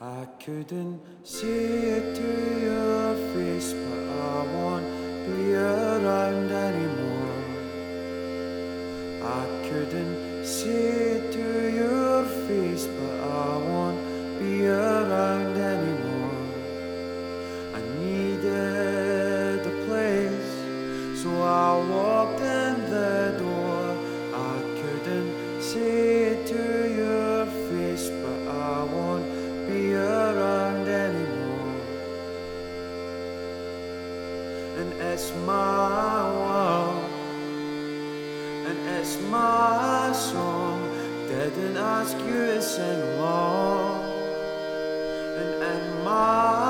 I couldn't see it to your face, but I won't be around anymore. I couldn't see it to your face, but I won't be around anymore. I needed a place, so I walked in the door. I couldn't see it to your face, but I won't be around anymore. And it's my world, and it's my song. Didn't ask you to sing along, and my